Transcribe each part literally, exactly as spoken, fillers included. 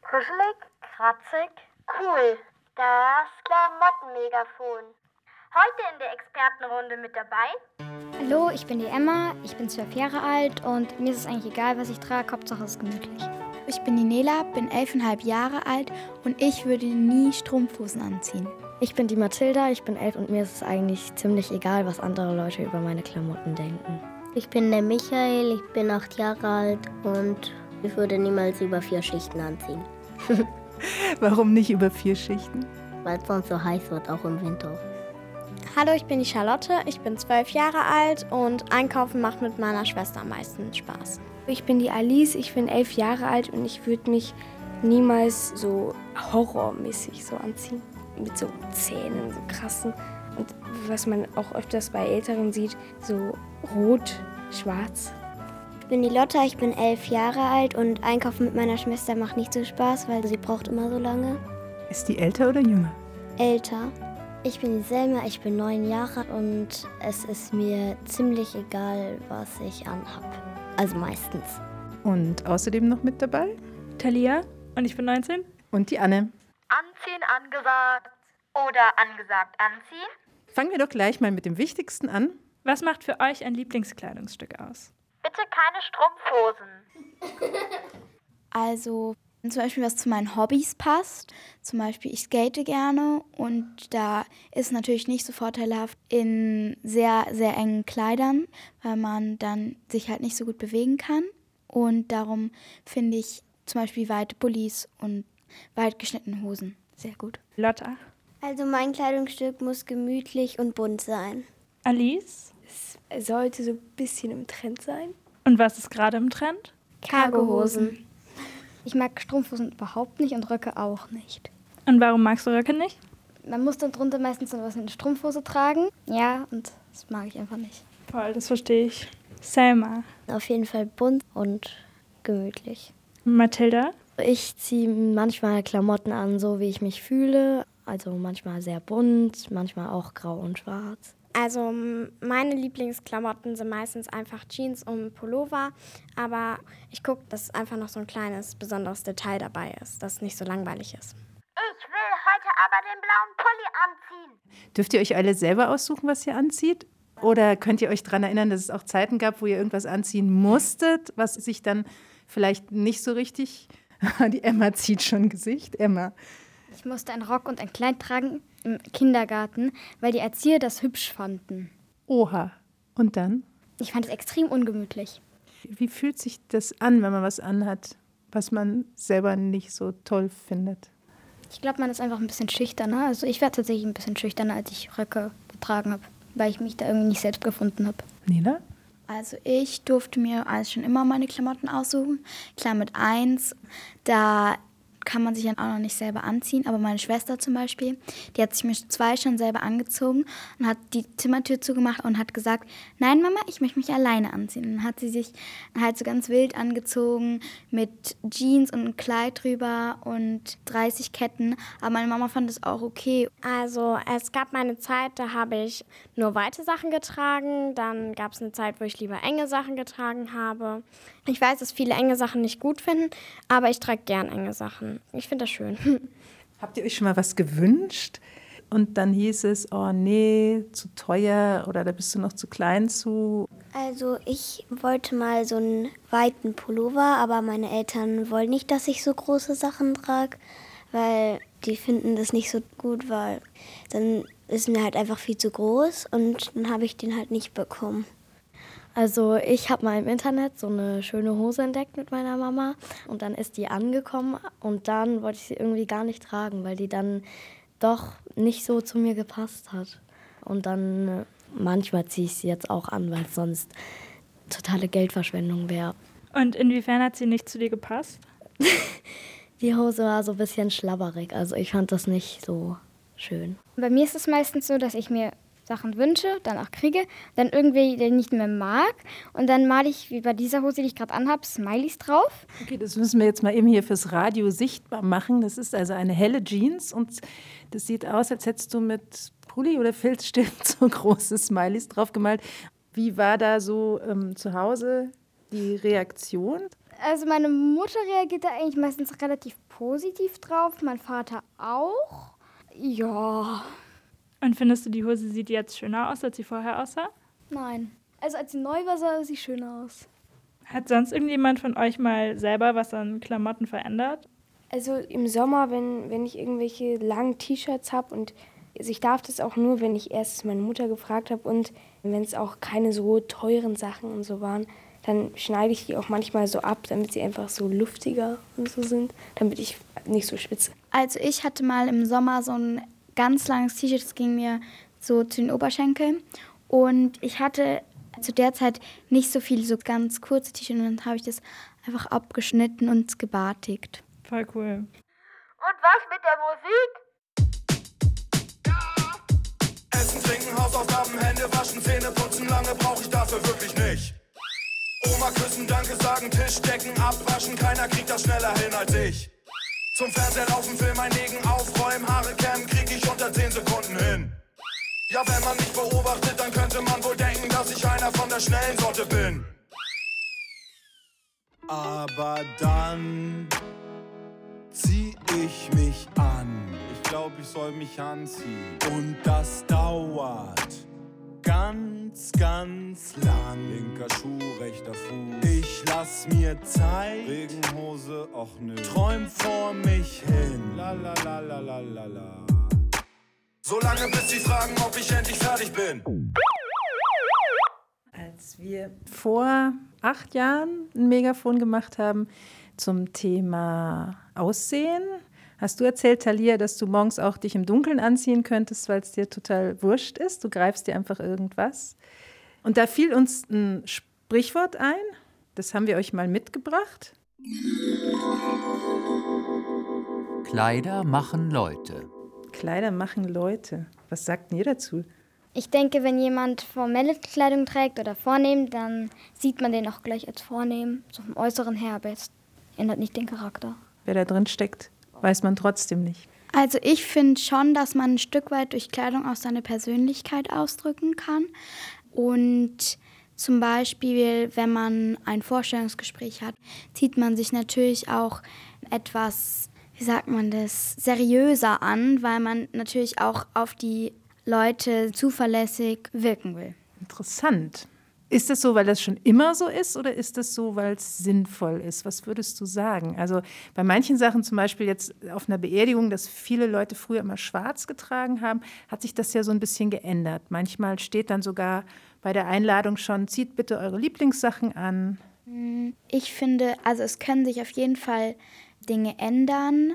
Kuschelig, kratzig, cool. Das Klamottenmegafon. Heute in der Expertenrunde mit dabei. Hallo, ich bin die Emma, ich bin zwölf Jahre alt und mir ist es eigentlich egal, was ich trage, Hauptsache es ist gemütlich. Ich bin die Nela, bin elfeinhalb Jahre alt und ich würde nie Strumpfhosen anziehen. Ich bin die Mathilda, ich bin elf und mir ist es eigentlich ziemlich egal, was andere Leute über meine Klamotten denken. Ich bin der Michael, ich bin acht Jahre alt und ich würde niemals über vier Schichten anziehen. Warum nicht über vier Schichten? Weil es sonst so heiß wird, auch im Winter. Hallo, ich bin die Charlotte, ich bin zwölf Jahre alt und Einkaufen macht mit meiner Schwester am meisten Spaß. Ich bin die Alice, ich bin elf Jahre alt und ich würde mich niemals so horrormäßig so anziehen. Mit so Zähnen, so krassen. Und was man auch öfters bei Älteren sieht, so rot, schwarz. Ich bin die Lotta, ich bin elf Jahre alt und Einkaufen mit meiner Schwester macht nicht so Spaß, weil sie braucht immer so lange. Ist die älter oder jünger? Älter. Ich bin die Selma, ich bin neun Jahre und es ist mir ziemlich egal, was ich anhab. Also meistens. Und außerdem noch mit dabei? Thalia und ich bin neunzehn. Und die Anne. Anziehen angesagt oder angesagt anziehen? Fangen wir doch gleich mal mit dem Wichtigsten an. Was macht für euch ein Lieblingskleidungsstück aus? Bitte keine Strumpfhosen. Also zum Beispiel, was zu meinen Hobbys passt. Zum Beispiel, ich skate gerne und da ist natürlich nicht so vorteilhaft in sehr, sehr engen Kleidern, weil man dann sich halt nicht so gut bewegen kann. Und darum finde ich zum Beispiel weite Pullis und weit geschnittene Hosen sehr gut. Lotta? Also mein Kleidungsstück muss gemütlich und bunt sein. Alice? Es sollte so ein bisschen im Trend sein. Und was ist gerade im Trend? Cargohosen. Ich mag Strumpfhosen überhaupt nicht und Röcke auch nicht. Und warum magst du Röcke nicht? Man muss dann drunter meistens so was in eine Strumpfhose tragen. Ja, und das mag ich einfach nicht. Voll, das verstehe ich. Selma? Auf jeden Fall bunt und gemütlich. Mathilda? Ich ziehe manchmal Klamotten an, so wie ich mich fühle. Also manchmal sehr bunt, manchmal auch grau und schwarz. Also meine Lieblingsklamotten sind meistens einfach Jeans und Pullover, aber ich gucke, dass einfach noch so ein kleines, besonderes Detail dabei ist, dass es nicht so langweilig ist. Ich will heute aber den blauen Pulli anziehen. Dürft ihr euch alle selber aussuchen, was ihr anzieht? Oder könnt ihr euch daran erinnern, dass es auch Zeiten gab, wo ihr irgendwas anziehen musstet, was sich dann vielleicht nicht so richtig... Die Emma zieht schon Gesicht. Emma. Ich musste einen Rock und ein Kleid tragen im Kindergarten, weil die Erzieher das hübsch fanden. Oha. Und dann? Ich fand es extrem ungemütlich. Wie fühlt sich das an, wenn man was anhat, was man selber nicht so toll findet? Ich glaube, man ist einfach ein bisschen schüchterner. Also ich war tatsächlich ein bisschen schüchterner, als ich Röcke getragen habe, weil ich mich da irgendwie nicht selbst gefunden habe. Nina? Also ich durfte mir also schon immer meine Klamotten aussuchen. Klar mit eins, da kann man sich dann auch noch nicht selber anziehen. Aber meine Schwester zum Beispiel, die hat sich mit zwei schon selber angezogen und hat die Zimmertür zugemacht und hat gesagt, nein Mama, ich möchte mich alleine anziehen. Und dann hat sie sich halt so ganz wild angezogen mit Jeans und einem Kleid drüber und dreißig Ketten. Aber meine Mama fand das auch okay. Also es gab mal eine Zeit, da habe ich nur weite Sachen getragen. Dann gab es eine Zeit, wo ich lieber enge Sachen getragen habe. Ich weiß, dass viele enge Sachen nicht gut finden, aber ich trage gern enge Sachen. Ich finde das schön. Habt ihr euch schon mal was gewünscht und dann hieß es, oh nee, zu teuer oder da bist du noch zu klein zu? Also ich wollte mal so einen weiten Pullover, aber meine Eltern wollen nicht, dass ich so große Sachen trage, weil die finden das nicht so gut, weil dann ist mir halt einfach viel zu groß und dann habe ich den halt nicht bekommen. Also ich habe mal im Internet so eine schöne Hose entdeckt mit meiner Mama und dann ist die angekommen und dann wollte ich sie irgendwie gar nicht tragen, weil die dann doch nicht so zu mir gepasst hat. Und dann äh, manchmal ziehe ich sie jetzt auch an, weil es sonst totale Geldverschwendung wäre. Und inwiefern hat sie nicht zu dir gepasst? Die Hose war so ein bisschen schlabberig, also ich fand das nicht so schön. Bei mir ist es meistens so, dass ich mir Sachen wünsche, dann auch kriege, dann irgendwie den nicht mehr mag und dann male ich, wie bei dieser Hose, die ich gerade anhabe, Smileys drauf. Okay, das müssen wir jetzt mal eben hier fürs Radio sichtbar machen. Das ist also eine helle Jeans und das sieht aus, als hättest du mit Pulli oder Filzstift so große Smileys drauf gemalt. Wie war da so ähm, zu Hause die Reaktion? Also meine Mutter reagiert da eigentlich meistens relativ positiv drauf, mein Vater auch. Ja. Und findest du, die Hose sieht jetzt schöner aus, als sie vorher aussah? Nein. Also als sie neu war, sah sie schöner aus. Hat sonst irgendjemand von euch mal selber was an Klamotten verändert? Also im Sommer, wenn, wenn ich irgendwelche langen T-Shirts habe und also ich darf das auch nur, wenn ich erst meine Mutter gefragt habe und wenn es auch keine so teuren Sachen und so waren, dann schneide ich die auch manchmal so ab, damit sie einfach so luftiger und so sind, damit ich nicht so schwitze. Also ich hatte mal im Sommer so ein ganz langes T-Shirt, das ging mir so zu den Oberschenkeln und ich hatte zu der Zeit nicht so viel so ganz kurze T-Shirts und dann habe ich das einfach abgeschnitten und gebartigt. Voll cool. Und was mit der Musik? Essen, trinken, Hausaufgaben, Hände waschen, Zähne putzen, lange brauche ich dafür wirklich nicht. Oma küssen, Danke sagen, Tisch decken, abwaschen, keiner kriegt das schneller hin als ich. Zum Fernseher laufen, Film einlegen, aufräumen, Haare kämmen, krieg ich unter zehn Sekunden hin. Ja, wenn man mich beobachtet, dann könnte man wohl denken, dass ich einer von der schnellen Sorte bin. Aber dann zieh ich mich an. Ich glaub, ich soll mich anziehen. Und das dauert ganz, ganz lang. Linker Schuh, rechter Fuß. Ich lass mir Zeit. Regenhose, och nö. Träum vor mich hin. La la la la la la la. So lange, bis sie fragen, ob ich endlich fertig bin. Als wir vor acht Jahren ein Megafon gemacht haben zum Thema Aussehen, hast du erzählt, Thalia, dass du morgens auch dich im Dunkeln anziehen könntest, weil es dir total wurscht ist. Du greifst dir einfach irgendwas. Und da fiel uns ein Sprichwort ein, das haben wir euch mal mitgebracht. Kleider machen Leute. Kleider machen Leute. Was sagt ihr dazu? Ich denke, wenn jemand formelle Kleidung trägt oder vornehm, dann sieht man den auch gleich als vornehm, so vom Äußeren her, aber es ändert nicht den Charakter. Wer da drin steckt, weiß man trotzdem nicht. Also ich finde schon, dass man ein Stück weit durch Kleidung auch seine Persönlichkeit ausdrücken kann. Und zum Beispiel, wenn man ein Vorstellungsgespräch hat, zieht man sich natürlich auch etwas, wie sagt man das, seriöser an, weil man natürlich auch auf die Leute zuverlässig wirken will. Interessant. Ist das so, weil das schon immer so ist oder ist das so, weil es sinnvoll ist? Was würdest du sagen? Also bei manchen Sachen, zum Beispiel jetzt auf einer Beerdigung, dass viele Leute früher immer schwarz getragen haben, hat sich das ja so ein bisschen geändert. Manchmal steht dann sogar bei der Einladung schon, zieht bitte eure Lieblingssachen an. Ich finde, also es können sich auf jeden Fall Dinge ändern.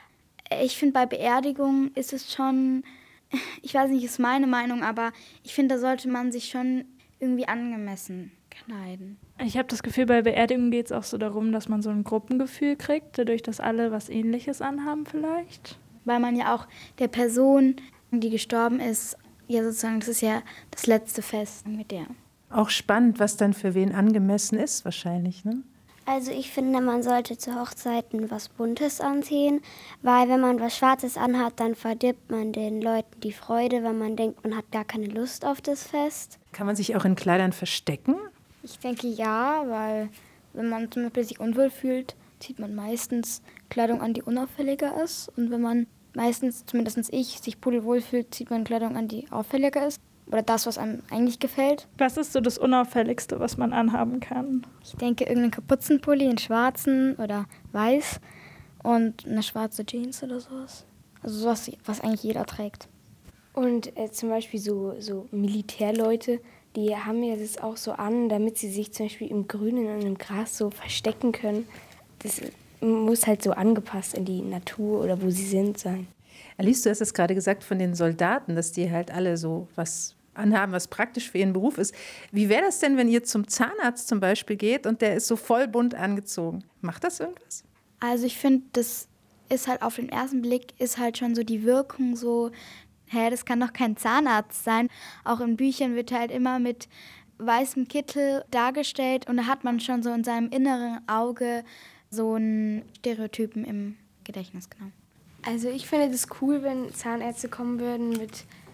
Ich finde, bei Beerdigungen ist es schon, ich weiß nicht, ist meine Meinung, aber ich finde, da sollte man sich schon irgendwie angemessen kleiden. Ich habe das Gefühl, bei Beerdigungen geht es auch so darum, dass man so ein Gruppengefühl kriegt, dadurch, dass alle was Ähnliches anhaben vielleicht. Weil man ja auch der Person, die gestorben ist, ja sozusagen, das ist ja das letzte Fest mit der. Auch spannend, was dann für wen angemessen ist wahrscheinlich, ne? Also ich finde, man sollte zu Hochzeiten was Buntes anziehen, weil wenn man was Schwarzes anhat, dann verdirbt man den Leuten die Freude, weil man denkt, man hat gar keine Lust auf das Fest. Kann man sich auch in Kleidern verstecken? Ich denke ja, weil wenn man zum Beispiel sich unwohl fühlt, zieht man meistens Kleidung an, die unauffälliger ist. Und wenn man meistens, zumindest ich, sich pudelwohl fühlt, zieht man Kleidung an, die auffälliger ist. Oder das, was einem eigentlich gefällt. Was ist so das Unauffälligste, was man anhaben kann? Ich denke, irgendeinen Kapuzenpulli, einen schwarzen oder weiß und eine schwarze Jeans oder sowas. Also sowas, was eigentlich jeder trägt. Und äh, zum Beispiel so, so Militärleute, die haben ja das auch so an, damit sie sich zum Beispiel im Grünen und im Gras so verstecken können. Das muss halt so angepasst in die Natur oder wo sie sind sein. Alice, du hast es gerade gesagt von den Soldaten, dass die halt alle so was anhaben, was praktisch für ihren Beruf ist. Wie wäre das denn, wenn ihr zum Zahnarzt zum Beispiel geht und der ist so voll bunt angezogen? Macht das irgendwas? Also ich finde, das ist halt auf den ersten Blick ist halt schon so die Wirkung so, hä, das kann doch kein Zahnarzt sein. Auch in Büchern wird halt immer mit weißem Kittel dargestellt und da hat man schon so in seinem inneren Auge so einen Stereotypen im Gedächtnis genommen. Also ich finde das cool, wenn Zahnärzte kommen würden mit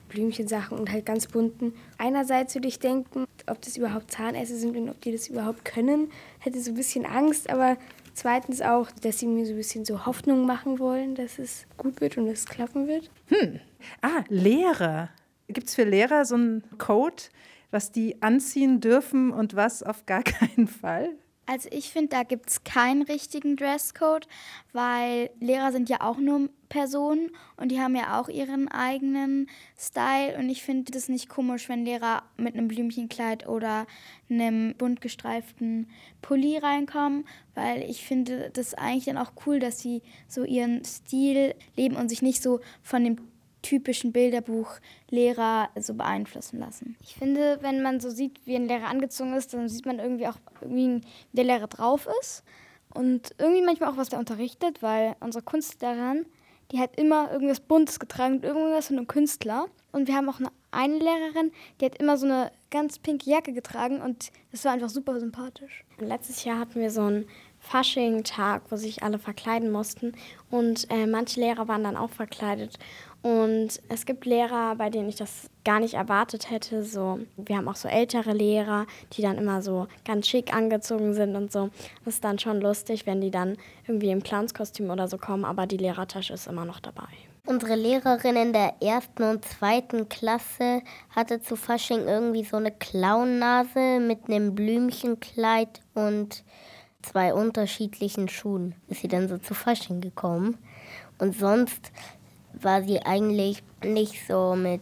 Blümchensachen und halt ganz bunten. Einerseits würde ich denken, ob das überhaupt Zahnärzte sind und ob die das überhaupt können, hätte so ein bisschen Angst, aber zweitens auch, dass sie mir so ein bisschen so Hoffnung machen wollen, dass es gut wird und es klappen wird. Hm. Ah, Lehrer. Gibt es für Lehrer so einen Code, was die anziehen dürfen und was auf gar keinen Fall? Also ich finde, da gibt es keinen richtigen Dresscode, weil Lehrer sind ja auch nur Personen und die haben ja auch ihren eigenen Style. Und ich finde das nicht komisch, wenn Lehrer mit einem Blümchenkleid oder einem bunt gestreiften Pulli reinkommen, weil ich finde das eigentlich dann auch cool, dass sie so ihren Stil leben und sich nicht so von dem typischen Bilderbuch-Lehrer so beeinflussen lassen. Ich finde, wenn man so sieht, wie ein Lehrer angezogen ist, dann sieht man irgendwie auch, irgendwie, wie der Lehrer drauf ist. Und irgendwie manchmal auch, was der unterrichtet, weil unsere Kunstlehrerin, die hat immer irgendwas Buntes getragen, irgendwas von einem Künstler. Und wir haben auch eine, eine Lehrerin, die hat immer so eine ganz pinke Jacke getragen und das war einfach super sympathisch. Letztes Jahr hatten wir so einen Fasching-Tag, wo sich alle verkleiden mussten und äh, manche Lehrer waren dann auch verkleidet. Und es gibt Lehrer, bei denen ich das gar nicht erwartet hätte. So, wir haben auch so ältere Lehrer, die dann immer so ganz schick angezogen sind und so. Das ist dann schon lustig, wenn die dann irgendwie im Clownskostüm oder so kommen, aber die Lehrertasche ist immer noch dabei. Unsere Lehrerin in der ersten und zweiten Klasse hatte zu Fasching irgendwie so eine Clownnase mit einem Blümchenkleid und zwei unterschiedlichen Schuhen. Ist sie dann so zu Fasching gekommen. Und sonst war sie eigentlich nicht so mit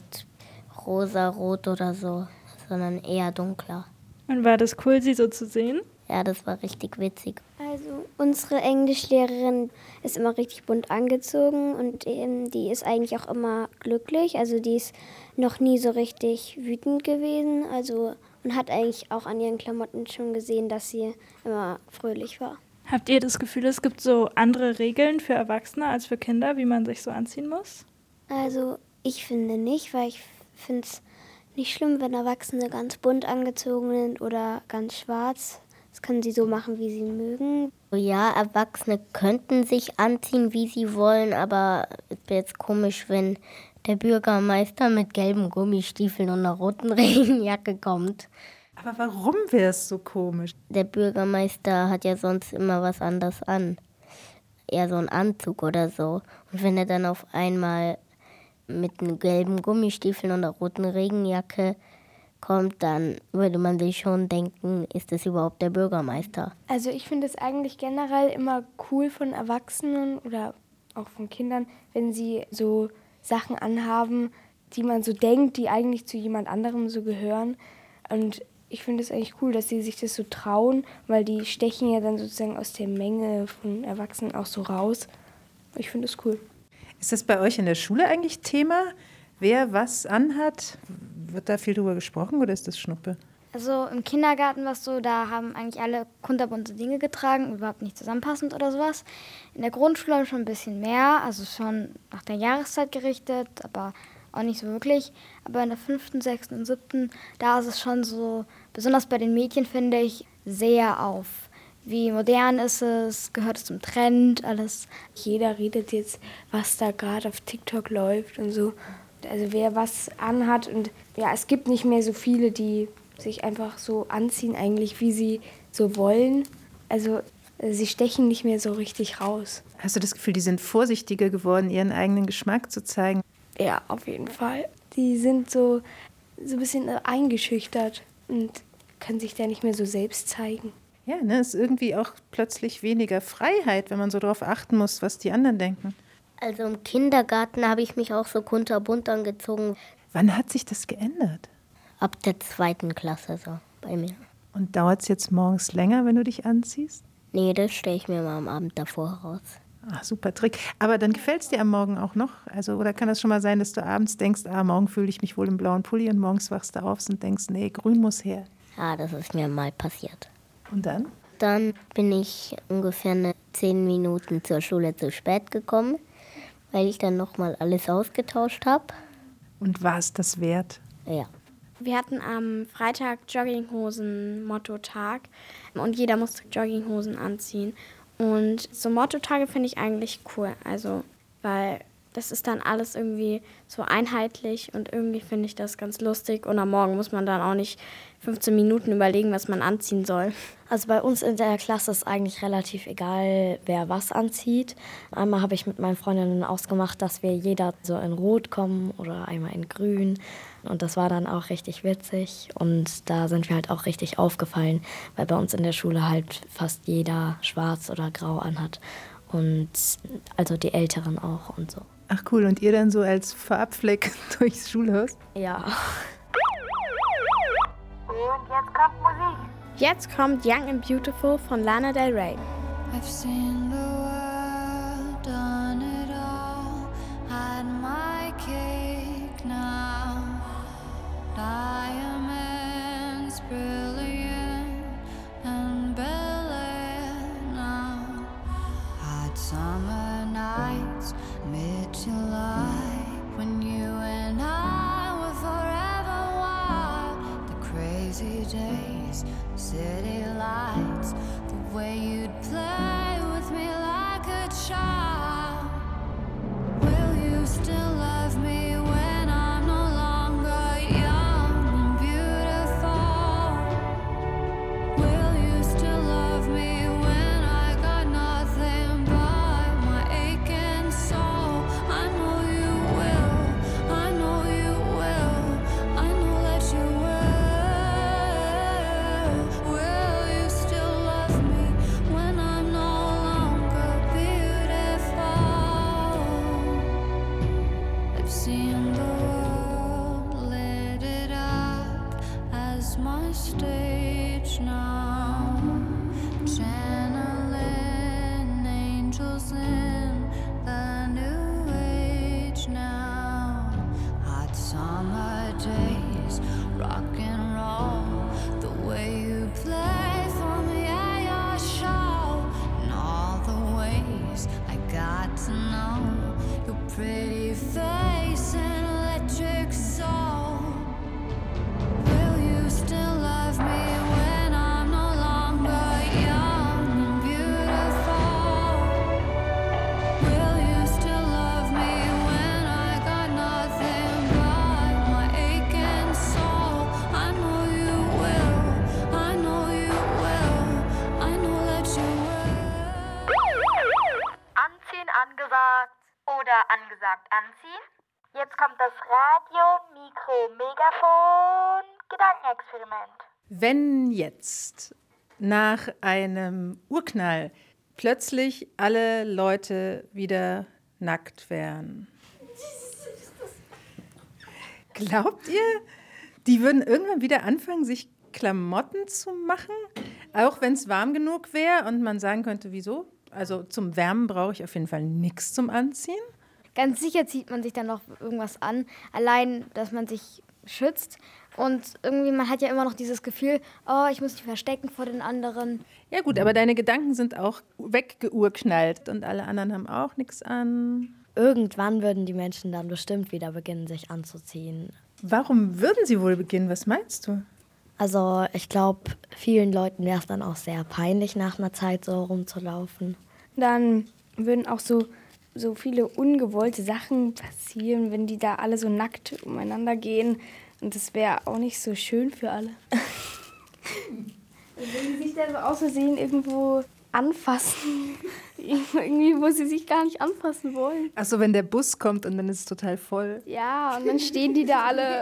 rosa-rot oder so, sondern eher dunkler. Und war das cool, sie so zu sehen? Ja, das war richtig witzig. Also unsere Englischlehrerin ist immer richtig bunt angezogen und ähm, die ist eigentlich auch immer glücklich. Also die ist noch nie so richtig wütend gewesen. Also und hat eigentlich auch an ihren Klamotten schon gesehen, dass sie immer fröhlich war. Habt ihr das Gefühl, es gibt so andere Regeln für Erwachsene als für Kinder, wie man sich so anziehen muss? Also ich finde nicht, weil ich finde es nicht schlimm, wenn Erwachsene ganz bunt angezogen sind oder ganz schwarz. Das können sie so machen, wie sie mögen. Ja, Erwachsene könnten sich anziehen, wie sie wollen, aber es wäre jetzt komisch, wenn der Bürgermeister mit gelben Gummistiefeln und einer roten Regenjacke kommt. Aber warum wäre es so komisch? Der Bürgermeister hat ja sonst immer was anderes an. Eher so einen Anzug oder so. Und wenn er dann auf einmal mit einem gelben Gummistiefeln und einer roten Regenjacke kommt, dann würde man sich schon denken, ist das überhaupt der Bürgermeister? Also ich finde es eigentlich generell immer cool von Erwachsenen oder auch von Kindern, wenn sie so Sachen anhaben, die man so denkt, die eigentlich zu jemand anderem so gehören. Und ich finde es eigentlich cool, dass sie sich das so trauen, weil die stechen ja dann sozusagen aus der Menge von Erwachsenen auch so raus. Ich finde es cool. Ist das bei euch in der Schule eigentlich Thema, wer was anhat? Wird da viel drüber gesprochen oder ist das Schnuppe? Also im Kindergarten war es so, da haben eigentlich alle kunterbunte Dinge getragen, überhaupt nicht zusammenpassend oder sowas. In der Grundschule schon ein bisschen mehr, also schon nach der Jahreszeit gerichtet, aber auch nicht so wirklich. Aber in der fünften, sechsten und siebten, da ist es schon so, besonders bei den Mädchen finde ich, sehr auf. Wie modern ist es, gehört es zum Trend, alles. Jeder redet jetzt, was da gerade auf TikTok läuft und so. Also wer was anhat und ja, es gibt nicht mehr so viele, die sich einfach so anziehen, eigentlich wie sie so wollen. Also sie stechen nicht mehr so richtig raus. Hast du das Gefühl, die sind vorsichtiger geworden, ihren eigenen Geschmack zu zeigen? Ja, auf jeden Fall. Die sind so, so ein bisschen eingeschüchtert und können sich da nicht mehr so selbst zeigen. Ja, ne, ist irgendwie auch plötzlich weniger Freiheit, wenn man so darauf achten muss, was die anderen denken. Also im Kindergarten habe ich mich auch so kunterbunt angezogen. Wann hat sich das geändert? Ab der zweiten Klasse so bei mir. Und dauert es jetzt morgens länger, wenn du dich anziehst? Nee, das stelle ich mir mal am Abend davor raus. Ach, super Trick. Aber dann gefällt es dir am Morgen auch noch? Also, oder kann das schon mal sein, dass du abends denkst, ah, morgen fühle ich mich wohl im blauen Pulli und morgens wachst du auf und denkst, nee, grün muss her? Ja, das ist mir mal passiert. Und dann? Dann bin ich ungefähr eine zehn Minuten zur Schule zu spät gekommen, weil ich dann nochmal alles ausgetauscht habe. Und war es das wert? Ja. Wir hatten am Freitag Jogginghosen-Motto-Tag und jeder musste Jogginghosen anziehen. Und so Motto-Tage finde ich eigentlich cool, also weil Das ist dann alles irgendwie so einheitlich und irgendwie finde ich das ganz lustig. Und am Morgen muss man dann auch nicht fünfzehn Minuten überlegen, was man anziehen soll. Also bei uns in der Klasse ist eigentlich relativ egal, wer was anzieht. Einmal habe ich mit meinen Freundinnen ausgemacht, dass wir jeder so in Rot kommen oder einmal in Grün. Und das war dann auch richtig witzig. Und da sind wir halt auch richtig aufgefallen, weil bei uns in der Schule halt fast jeder schwarz oder grau anhat. Und also die Älteren auch und so. Ach cool, und ihr dann so als Farbfleck durchs Schulhaus? Ja. Und jetzt kommt Musik. Jetzt kommt Young and Beautiful von Lana Del Rey. I've seen the world, done it all, had my cake now. Diamonds brilliant and Bel-Air now. Hot summer nights, mid-July, when you and I were forever wild. The crazy days, city lights, the way you'd play with me like a child. Will you still love me when I'm no longer young and beautiful? Will you still love me when I got nothing but my aching soul? I know you will, I know you will, I know that you will. Will you still love me when I'm no longer beautiful? I've seen the world, lit it up as my stage now. Channeling angels in the new age now. Hot summer days, rock and roll, the way you play for me at your show, and all the ways I got to know your pretty face and electric soul. Will you still love me when I'm no longer young and beautiful? Will you still love me when I got nothing but my aching soul? I know you will, I know you will, I know that you will. Anziehen angesagt oder angesagt anziehen. Jetzt kommt das Radio, Mikro, Megafon, Gedankenexperiment. Wenn jetzt nach einem Urknall plötzlich alle Leute wieder nackt wären, glaubt ihr, die würden irgendwann wieder anfangen, sich Klamotten zu machen? Auch wenn es warm genug wäre und man sagen könnte, wieso? Also zum Wärmen brauche ich auf jeden Fall nichts zum Anziehen. Ganz sicher zieht man sich dann noch irgendwas an. Allein, dass man sich schützt. Und irgendwie, man hat ja immer noch dieses Gefühl, oh, ich muss mich verstecken vor den anderen. Ja gut, aber deine Gedanken sind auch weggeurknallt und alle anderen haben auch nichts an. Irgendwann würden die Menschen dann bestimmt wieder beginnen, sich anzuziehen. Warum würden sie wohl beginnen? Was meinst du? Also ich glaube, vielen Leuten wäre es dann auch sehr peinlich, nach einer Zeit so rumzulaufen. Dann würden auch so, so viele ungewollte Sachen passieren, wenn die da alle so nackt umeinander gehen. Und das wäre auch nicht so schön für alle. Wenn die sich da so aus Versehen irgendwo anfassen, irgendwie, wo sie sich gar nicht anfassen wollen. Ach so, wenn der Bus kommt und dann ist es total voll. Ja, und dann stehen die da alle.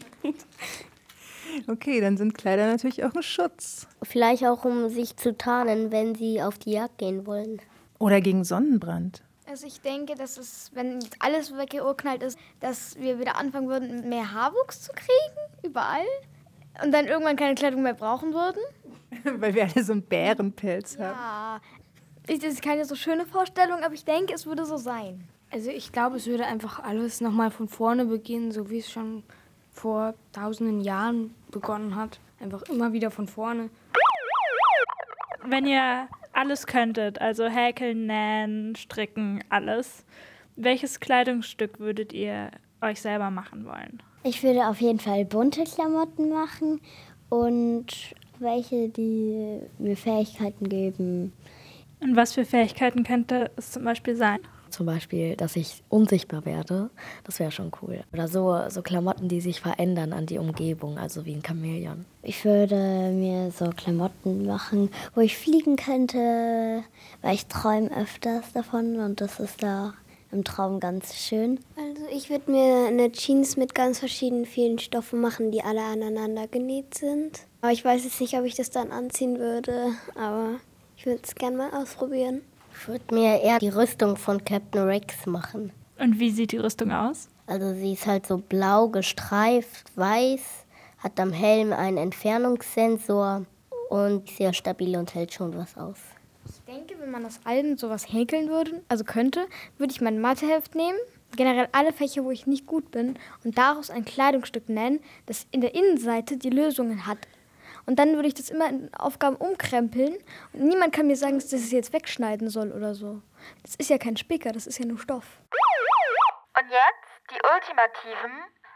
Okay, dann sind Kleider natürlich auch ein Schutz. Vielleicht auch, um sich zu tarnen, wenn sie auf die Jagd gehen wollen. Oder gegen Sonnenbrand. Also ich denke, dass es, wenn jetzt alles weggeurknallt ist, dass wir wieder anfangen würden, mehr Haarwuchs zu kriegen, überall. Und dann irgendwann keine Kleidung mehr brauchen würden. Weil wir alle so einen Bärenpelz haben. Ja, das ist keine so schöne Vorstellung, aber ich denke, es würde so sein. Also ich glaube, es würde einfach alles nochmal von vorne beginnen, so wie es schon vor tausenden Jahren begonnen hat. Einfach immer wieder von vorne. Wenn ihr alles könntet, also häkeln, nähen, stricken, alles, welches Kleidungsstück würdet ihr euch selber machen wollen? Ich würde auf jeden Fall bunte Klamotten machen und welche, die mir Fähigkeiten geben. Und was für Fähigkeiten könnte es zum Beispiel sein? zum Beispiel, dass ich unsichtbar werde. Das wäre schon cool. Oder so, so Klamotten, die sich verändern an die Umgebung, also wie ein Chamäleon. Ich würde mir so Klamotten machen, wo ich fliegen könnte, weil ich träume öfters davon und das ist da im Traum ganz schön. Also ich würde mir eine Jeans mit ganz verschiedenen vielen Stoffen machen, die alle aneinander genäht sind. Aber ich weiß jetzt nicht, ob ich das dann anziehen würde, aber ich würde es gerne mal ausprobieren. Ich würde mir eher die Rüstung von Captain Rex machen. Und wie sieht die Rüstung aus? Also sie ist halt so blau gestreift, weiß, hat am Helm einen Entfernungssensor und sehr stabil und hält schon was aus. Ich denke, wenn man aus allem sowas häkeln würde, also könnte, würde ich mein Matheheft nehmen, generell alle Fächer, wo ich nicht gut bin, und daraus ein Kleidungsstück nennen, das in der Innenseite die Lösungen hat. Und dann würde ich das immer in Aufgaben umkrempeln und niemand kann mir sagen, dass ich das jetzt wegschneiden soll oder so. Das ist ja kein Spicker, das ist ja nur Stoff. Und jetzt die ultimativen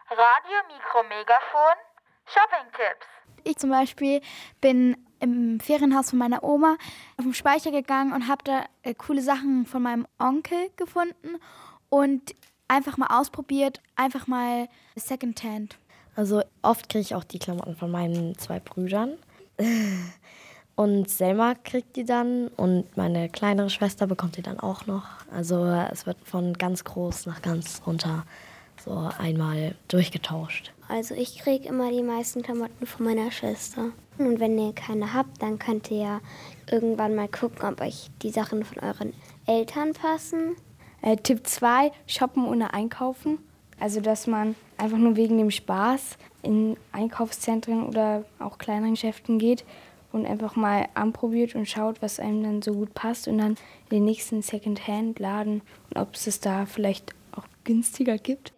Radio-Mikro-Megafon-Shopping-Tipps. Ich zum Beispiel bin im Ferienhaus von meiner Oma auf den Speicher gegangen und habe da äh, coole Sachen von meinem Onkel gefunden und einfach mal ausprobiert, einfach mal Secondhand. Also oft kriege ich auch die Klamotten von meinen zwei Brüdern. Und Selma kriegt die dann und meine kleinere Schwester bekommt die dann auch noch. Also es wird von ganz groß nach ganz runter so einmal durchgetauscht. Also ich kriege immer die meisten Klamotten von meiner Schwester. Und wenn ihr keine habt, dann könnt ihr ja irgendwann mal gucken, ob euch die Sachen von euren Eltern passen. Äh, Tipp zwei, shoppen ohne einkaufen. Also dass man einfach nur wegen dem Spaß in Einkaufszentren oder auch kleineren Geschäften geht und einfach mal anprobiert und schaut, was einem dann so gut passt und dann in den nächsten Secondhand-Laden und ob es es da vielleicht auch günstiger gibt.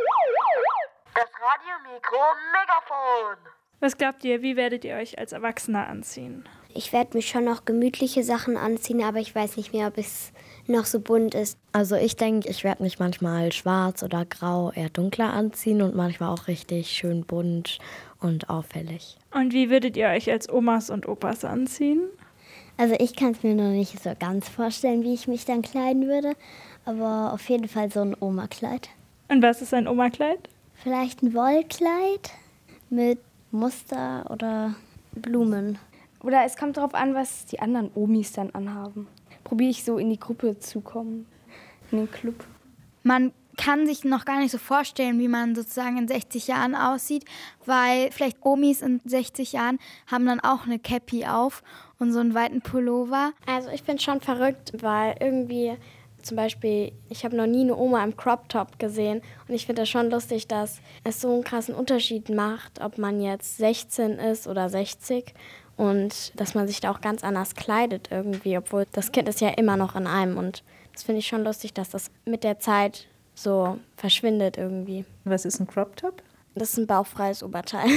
Das Radio-Mikro-Megafon. Was glaubt ihr, wie werdet ihr euch als Erwachsener anziehen? Ich werde mich schon noch gemütliche Sachen anziehen, aber ich weiß nicht mehr, ob es noch so bunt ist. Also ich denke, ich werde mich manchmal schwarz oder grau eher dunkler anziehen und manchmal auch richtig schön bunt und auffällig. Und wie würdet ihr euch als Omas und Opas anziehen? Also ich kann es mir noch nicht so ganz vorstellen, wie ich mich dann kleiden würde, aber auf jeden Fall so ein Oma-Kleid. Und was ist ein Oma-Kleid? Vielleicht ein Wollkleid mit Muster oder Blumen. Oder es kommt darauf an, was die anderen Omis dann anhaben. Probiere ich so in die Gruppe zu kommen, in den Club. Man kann sich noch gar nicht so vorstellen, wie man sozusagen in sechzig Jahren aussieht, weil vielleicht Omis in sechzig Jahren haben dann auch eine Cappy auf und so einen weiten Pullover. Also ich bin schon verrückt, weil irgendwie zum Beispiel, ich habe noch nie eine Oma im Crop-Top gesehen und ich finde das schon lustig, dass es so einen krassen Unterschied macht, ob man jetzt sechzehn ist oder sechzig und dass man sich da auch ganz anders kleidet irgendwie, obwohl das Kind ist ja immer noch in einem und das finde ich schon lustig, dass das mit der Zeit so verschwindet irgendwie. Was ist ein Crop-Top? Das ist ein bauchfreies Oberteil.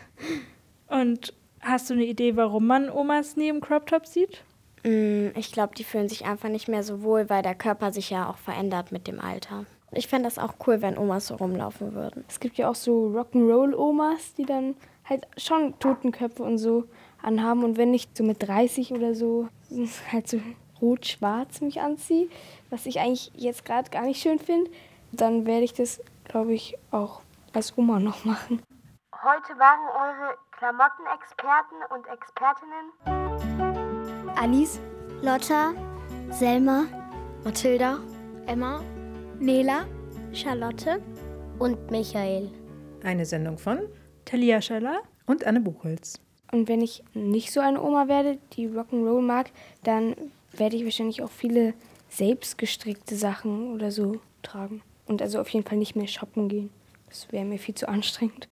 Und hast du eine Idee, warum man Omas nie im Crop-Top sieht? Ich glaube, die fühlen sich einfach nicht mehr so wohl, weil der Körper sich ja auch verändert mit dem Alter. Ich fände das auch cool, wenn Omas so rumlaufen würden. Es gibt ja auch so Rock'n'Roll-Omas, die dann halt schon Totenköpfe und so anhaben. Und wenn ich so mit dreißig oder so halt so rot-schwarz mich anziehe, was ich eigentlich jetzt gerade gar nicht schön finde, dann werde ich das, glaube ich, auch als Oma noch machen. Heute waren eure Klamottenexperten und Expertinnen Alice, Lotta, Selma, Mathilda, Emma, Nela, Charlotte und Michael. Eine Sendung von Talia Schöller und Anne Buchholz. Und wenn ich nicht so eine Oma werde, die Rock'n'Roll mag, dann werde ich wahrscheinlich auch viele selbstgestrickte Sachen oder so tragen. Und also auf jeden Fall nicht mehr shoppen gehen. Das wäre mir viel zu anstrengend.